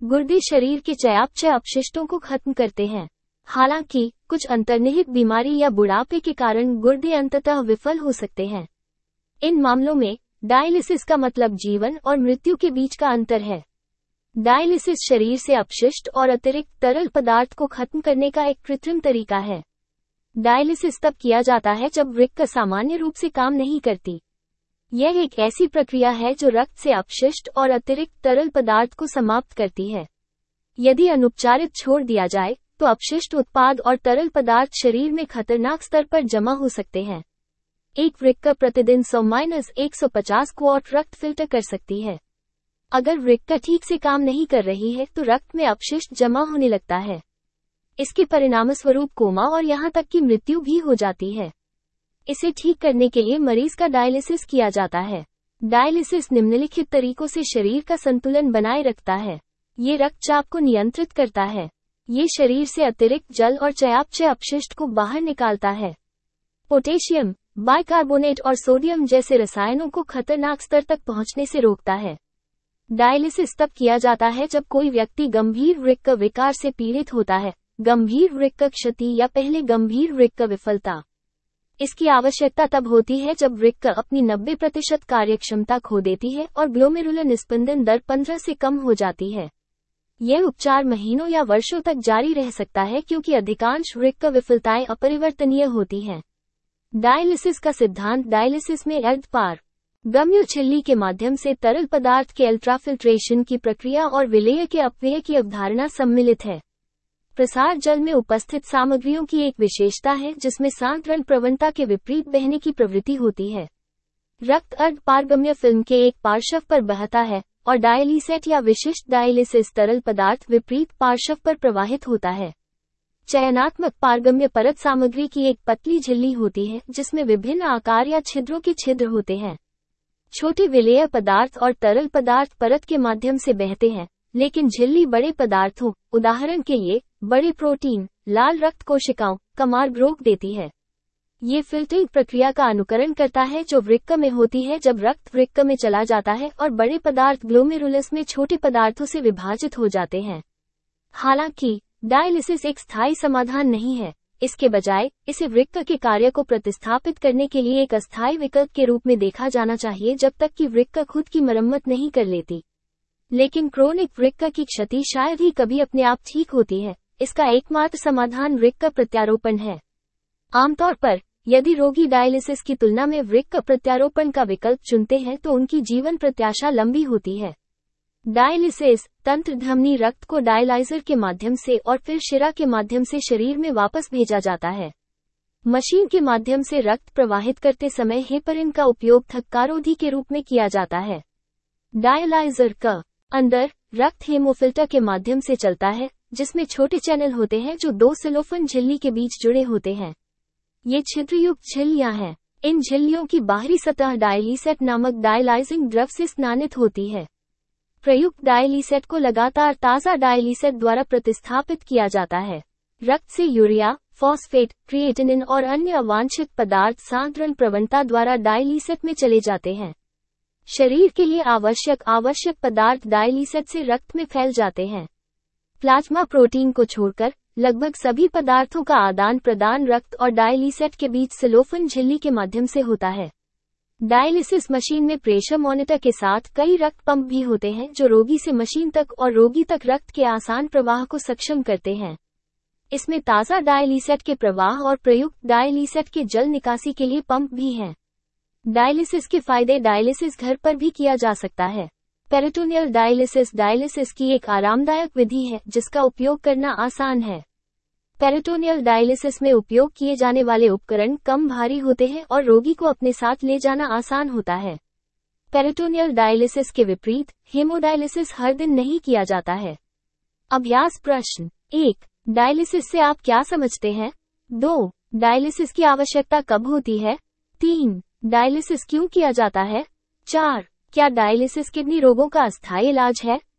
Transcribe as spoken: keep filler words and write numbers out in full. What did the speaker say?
गुर्दे शरीर के चयापचय अपशिष्टों को खत्म करते हैं। हालांकि कुछ अंतर्निहित बीमारी या बुढ़ापे के कारण गुर्दे अंततः विफल हो सकते हैं। इन मामलों में डायलिसिस का मतलब जीवन और मृत्यु के बीच का अंतर है। डायलिसिस शरीर से अपशिष्ट और अतिरिक्त तरल पदार्थ को खत्म करने का एक कृत्रिम तरीका है। डायलिसिस तब किया जाता है जब वृक्क सामान्य रूप से काम नहीं करती। यह एक ऐसी प्रक्रिया है जो रक्त से अपशिष्ट और अतिरिक्त तरल पदार्थ को समाप्त करती है। यदि अनुपचारित छोड़ दिया जाए तो अपशिष्ट उत्पाद और तरल पदार्थ शरीर में खतरनाक स्तर पर जमा हो सकते हैं। एक वृक्क प्रतिदिन सौ से एक सौ पचास क्वार्ट रक्त फिल्टर कर सकती है। अगर वृक्क ठीक से काम नहीं कर रही है तो रक्त में अपशिष्ट जमा होने लगता है। इसके परिणामस्वरूप कोमा और यहां तक कि मृत्यु भी हो जाती है। इसे ठीक करने के लिए मरीज का डायलिसिस किया जाता है। डायलिसिस निम्नलिखित तरीकों से शरीर का संतुलन बनाए रखता है। ये रक्तचाप को नियंत्रित करता है। ये शरीर से अतिरिक्त जल और चयापचय अपशिष्ट को बाहर निकालता है। पोटेशियम, बाइकार्बोनेट और सोडियम जैसे रसायनों को खतरनाक स्तर तक पहुंचने से रोकता है। डायलिसिस तब किया जाता है जब कोई व्यक्ति गंभीर वृक्क विकार से पीड़ित होता है, गंभीर वृक्क क्षति या पहले गंभीर वृक्क विफलता। इसकी आवश्यकता तब होती है जब वृक्क अपनी नब्बे प्रतिशत कार्यक्षमता खो देती है और ग्लोमेरुलर निस्पंदन दर पंद्रह से कम हो जाती है। यह उपचार महीनों या वर्षों तक जारी रह सकता है क्योंकि अधिकांश वृक्क विफलताएं अपरिवर्तनीय होती हैं। डायलिसिस का सिद्धांत डायलिसिस में अर्ध पार गम्य झिल्ली के माध्यम से तरल पदार्थ के अल्ट्राफिल्ट्रेशन की प्रक्रिया और विलेय के अपव्यय की अवधारणा सम्मिलित है। प्रसार जल में उपस्थित सामग्रियों की एक विशेषता है जिसमें सांद्रण प्रवणता के विपरीत बहने की प्रवृत्ति होती है। रक्त अर्ध पारगम्य फिल्म के एक पार्श्व पर बहता है और डायलिसेट या विशिष्ट डायलिसिस तरल पदार्थ विपरीत पार्श्व पर प्रवाहित होता है। चयनात्मक पारगम्य परत सामग्री की एक पतली झिल्ली होती है जिसमें विभिन्न आकार या छिद्रों के छिद्र होते हैं। छोटे विलेय पदार्थ और तरल पदार्थ परत के माध्यम से बहते हैं, लेकिन झिल्ली बड़े पदार्थों, उदाहरण के लिए बड़े प्रोटीन, लाल रक्त कोशिकाओं का मार्ग रोक देती है। ये फिल्टरिंग प्रक्रिया का अनुकरण करता है जो वृक्क में होती है जब रक्त वृक्क में चला जाता है और बड़े पदार्थ ग्लोमेरुलस में छोटे पदार्थों से विभाजित हो जाते हैं। हालांकि डायलिसिस एक स्थायी समाधान नहीं है। इसके बजाय इसे वृक्क के कार्य को प्रतिस्थापित करने के लिए एक अस्थायी विकल्प के रूप में देखा जाना चाहिए जब तक कि वृक्क खुद की मरम्मत नहीं कर लेती। लेकिन क्रोनिक वृक्क की क्षति शायद ही कभी अपने आप ठीक होती है। इसका एकमात्र समाधान वृक्क प्रत्यारोपण है। आमतौर पर यदि रोगी डायलिसिस की तुलना में वृक्क प्रत्यारोपण का विकल्प चुनते हैं तो उनकी जीवन प्रत्याशा लंबी होती है। डायलिसिस तंत्र धमनी रक्त को डायलाइजर के माध्यम से और फिर शिरा के माध्यम से शरीर में वापस भेजा जाता है। मशीन के माध्यम से रक्त प्रवाहित करते समय हेपरिन का उपयोग थक्कारोधी के रूप में किया जाता है। डायलाइजर का अंदर रक्त हेमोफिल्टर के माध्यम से चलता है जिसमें छोटे चैनल होते हैं जो दो सेलोफन झिल्ली के बीच जुड़े होते हैं। ये छिद्रयुक्त झिल्लियां हैं। इन झिल्लियों की बाहरी सतह डायलिसेट नामक डायलाइजिंग द्रव से स्नानित होती है। प्रयुक्त डायलिसेट को लगातार ताज़ा डायलिसेट द्वारा प्रतिस्थापित किया जाता है। रक्त से यूरिया, फॉस्फेट, क्रिएटिनिन और अन्य अवांछित पदार्थ सांद्रण प्रवणता द्वारा डायलिसेट में चले जाते हैं। शरीर के लिए आवश्यक आवश्यक पदार्थ डायलिसेट से रक्त में फैल जाते हैं। प्लाज्मा प्रोटीन को छोड़कर लगभग सभी पदार्थों का आदान प्रदान रक्त और डायलिसेट के बीच सेलोफन झिल्ली के माध्यम से होता है। डायलिसिस मशीन में प्रेशर मॉनिटर के साथ कई रक्त पंप भी होते हैं जो रोगी से मशीन तक और रोगी तक रक्त के आसान प्रवाह को सक्षम करते हैं। इसमें ताज़ा डायलिसेट के प्रवाह और प्रयुक्त डायलिसेट के जल निकासी के लिए पंप भी हैं। डायलिसिस के फायदे। डायलिसिस घर पर भी किया जा सकता है। पेरिटोनियल डायलिसिस डायलिसिस की एक आरामदायक विधि है जिसका उपयोग करना आसान है। पेरिटोनियल डायलिसिस में उपयोग किए जाने वाले उपकरण कम भारी होते हैं और रोगी को अपने साथ ले जाना आसान होता है। पेरिटोनियल डायलिसिस के विपरीत हेमोडायलिसिस हर दिन नहीं किया जाता है। अभ्यास प्रश्न एक, डायलिसिस से आप क्या समझते हैं? दो, डायलिसिस की आवश्यकता कब होती है? तीन, डायलिसिस क्यों किया जाता है? चार, क्या डायलिसिस किडनी रोगों का अस्थायी इलाज है?